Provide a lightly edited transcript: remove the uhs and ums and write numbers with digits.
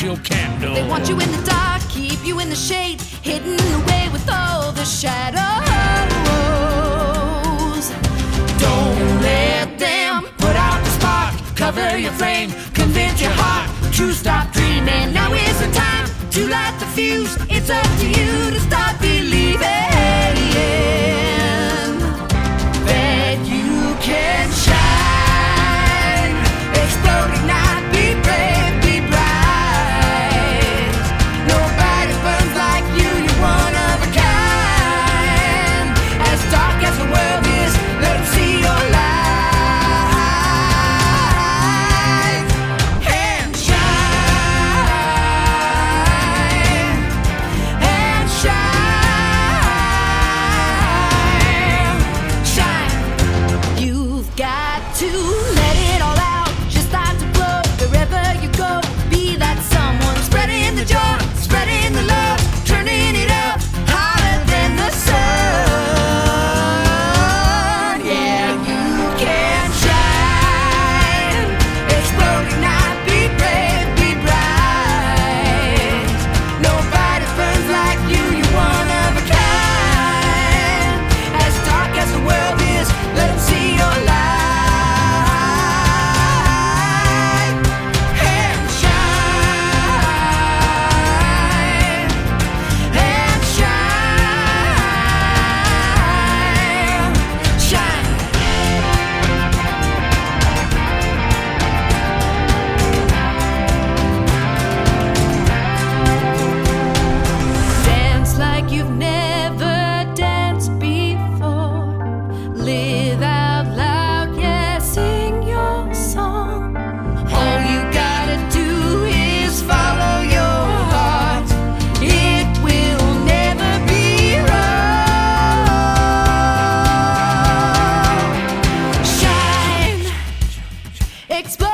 real candle. They want you in the dark, keep you in the shade, hidden away with all the shadows. Don't let them put out the spark, cover your flame, convince your heart to stop dreaming. Now is the time to light the fuse. It's up to you to start believing that you can shine, explode, ignite, be brave, be bright. Nobody burns like you, you're one of a kind. As dark as the world is, let them see your light. And shine, and shine, shine. You've got to let it all out, just start to glow wherever you go. Be that someone, spreading the joy, spreading the love, turning it up hotter than the sun. Yeah, you can shine, explode, ignite, be brave, be bright. Nobody burns like you, you're one of a kind. As dark as the world is, let them see your light. And shine, and shine, shine. Dance like you've never danced before. Live out loud, yeah, sing your song. All you gotta do is follow your heart. It will never be wrong. Shine, explode.